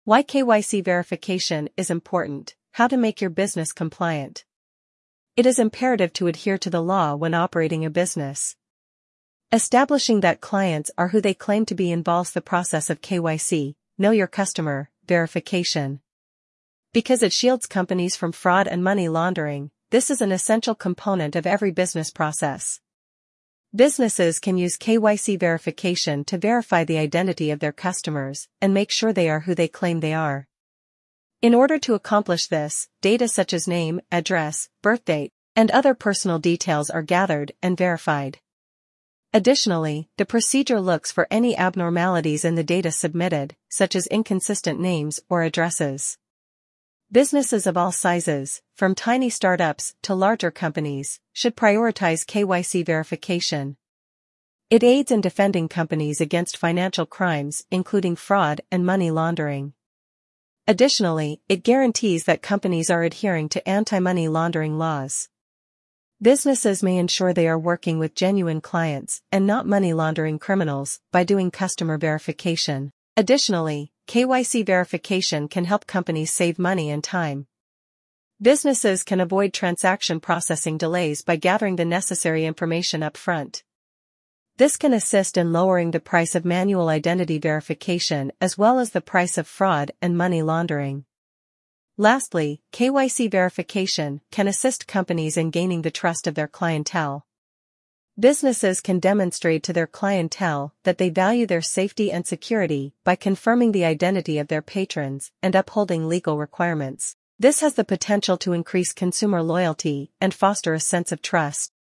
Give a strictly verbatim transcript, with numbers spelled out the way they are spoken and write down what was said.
Why K Y C verification is important. How to make your business compliant. It is imperative to adhere to the law when operating a business. Establishing that clients are who they claim to be involves the process of K Y C, Know Your Customer, verification. Because it shields companies from fraud and money laundering, this is an essential component of every business process. Businesses can use K Y C verification to verify the identity of their customers and make sure they are who they claim they are. In order to accomplish this, data such as name, address, birthdate, and other personal details are gathered and verified. Additionally, the procedure looks for any abnormalities in the data submitted, such as inconsistent names or addresses. Businesses of all sizes, from tiny startups to larger companies, should prioritize K Y C verification. It aids in defending companies against financial crimes, including fraud and money laundering. Additionally, it guarantees that companies are adhering to anti-money laundering laws. Businesses may ensure they are working with genuine clients and not money laundering criminals by doing customer verification. Additionally, K Y C verification can help companies save money and time. Businesses can avoid transaction processing delays by gathering the necessary information up front. This can assist in lowering the price of manual identity verification as well as the price of fraud and money laundering. Lastly, K Y C verification can assist companies in gaining the trust of their clientele. Businesses can demonstrate to their clientele that they value their safety and security by confirming the identity of their patrons and upholding legal requirements. This has the potential to increase consumer loyalty and foster a sense of trust.